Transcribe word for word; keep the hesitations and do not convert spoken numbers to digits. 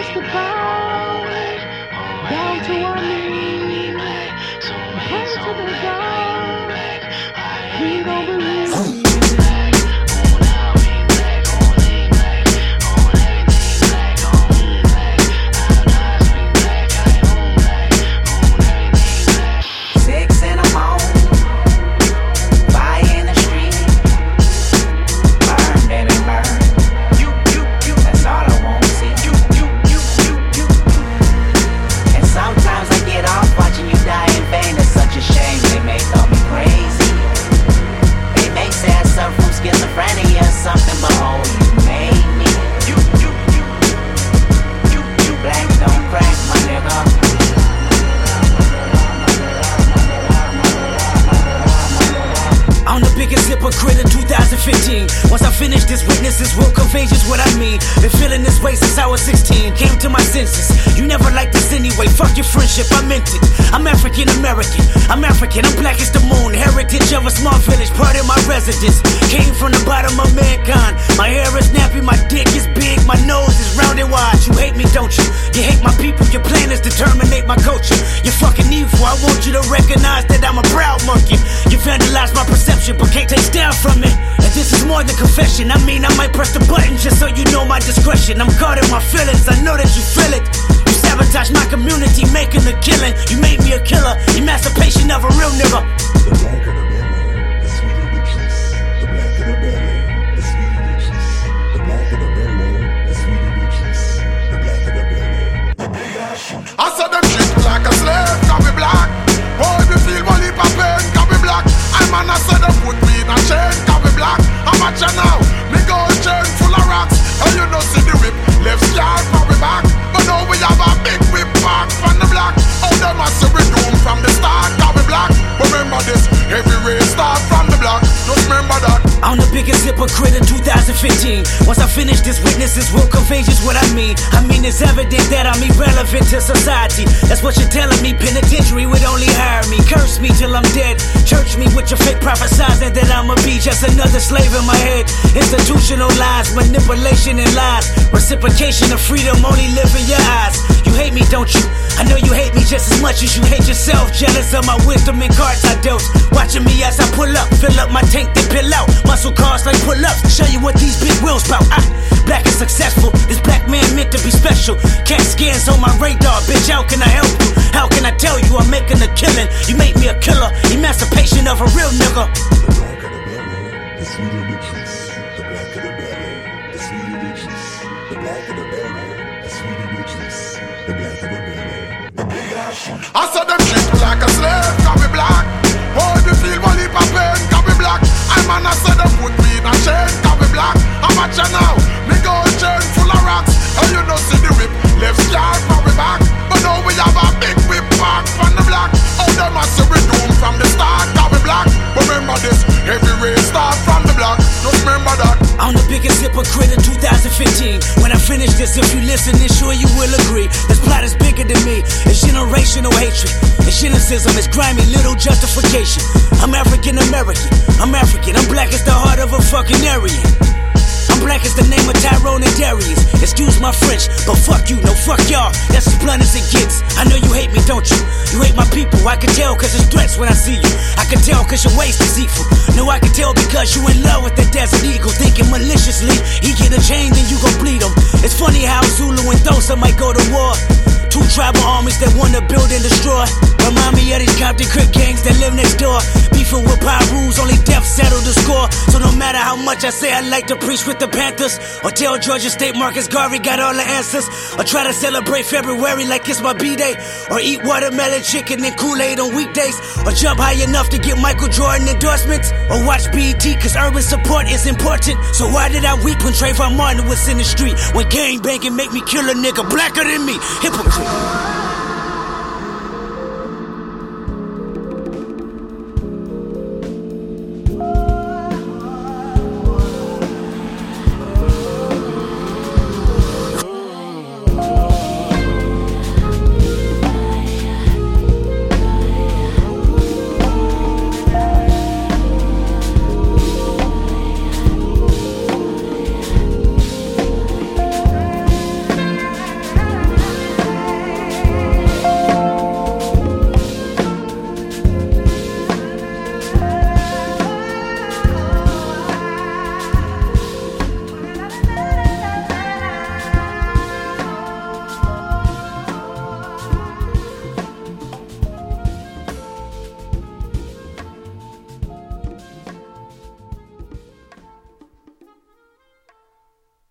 press the ball down to our knees, pray to the God we don't believe. Hypocrite in two thousand fifteen. Once I finish this, witnesses will convey just what I mean. Been feeling this way since I was sixteen. Came to my senses. You never liked this anyway. Fuck your friendship, I meant it. I'm African American. I'm African. I'm black as the moon. Heritage of a small village, part of my residence. Came from the bottom of mankind. My hair is nappy, my dick is big, my nose is round and wide. You hate me, don't you? You hate my people. Your plan is to terminate my culture. You're fucking evil. I want you to recognize that I'm a proud monkey. You vandalized my perception, but can't take down from it. And this is more than confession. I mean, I might press the button just so you know my discretion. I'm caught in my feelings, I know that you feel it. You sabotage my community, making a killing. You made me a killer, emancipation of a real nigga. The black of the belly, the sweet of the juice. The black of the belly, the sweet of the juice. The black of the belly, the sweet of the juice. The black of the belly, the big ass shoot. I saw them treat me like a slave, can be black. Boy, me feel one heap of pain, can be black. I man, I said them put me in a chain, can be black. How much you now? Me gold chain full of rocks. And you don't see the whip, left scar for me back. But now we have a big whip back from the black. Oh, them a see we doom from the start, can be black. Remember this, every race start from the block. Just remember that. I'm the biggest hypocrite in two thousand fifteen. Once I finish this, witnesses will convey just what I mean. I mean, it's evident that I'm irrelevant to society. That's what you're telling me. Penitentiary would only hire me. Curse me till I'm dead. Church me with your fake prophesizing that I'ma be just another slave in my head. Institutional lies, manipulation and lies. Reciprocation of freedom only live in your eyes. You hate me, don't you? I know you hate me just as much as you hate yourself. Jealous of my wisdom and cards I dealt. Watching me as I pull up, fill up my tank, then pill out. Muscle cars like pull-ups, show you what these big wheels bout. I, black and successful, this black man meant to be special. Cat scans on my radar, bitch, how can I help you? How can I tell you I'm making a killing? You make me a killer, emancipation of a real nigga. The black of the belly, the sweet of the juice. The black of the belly, the sweet of the juice. The black of the belly, the sweet of the juice. The black of the belly, the big ass shoot. I saw them treat me like a slave, can be black. Boy, me feel one heap of pain, can be black. I man, I said them put me in a chain, can be black. How much you now? Me gold chain full of rocks. And you don't see the whip, left scar for me back. But now we have a big whip back from the black. Oh, them a see we doom from the start, can be black. But remember this, every race start from the block. Just remember that. I'm the biggest hypocrite in two thousand fifteen. When I finish this, if you listen, then sure you will agree. This plot is bigger than me. It's generational hatred. It's cynicism. It's grimy little justification. I'm African American. I'm African. I'm black as the heart of a fucking Aryan. I'm black as the name of Tyrone and Darius. Excuse my French, but fuck you, no fuck y'all. That's as blunt as it gets. I know you hate me, don't you? You hate my people. I can tell cause it's threats when I see you. I can tell cause your waist is deceitful. No, I can tell because you in love with that desert eagle. Thinking maliciously, he get a chain then you gon' bleed him. It's funny how Zulu and Xhosa might go to war. Two tribal armies that wanna build and destroy. Remind me of these Compton Crip gangs that live next door. Beefing with Pirus, only death settled the score. So no matter how much I say I like to preach with the Panthers, or tell Georgia State Marcus Garvey got all the answers, or try to celebrate February like it's my B-Day, or eat watermelon chicken and Kool-Aid on weekdays, or jump high enough to get Michael Jordan endorsements, or watch B E T cause urban support is important. So why did I weep when Trayvon Martin was in the street? When gang banging make me kill a nigga blacker than me? Hypocrite.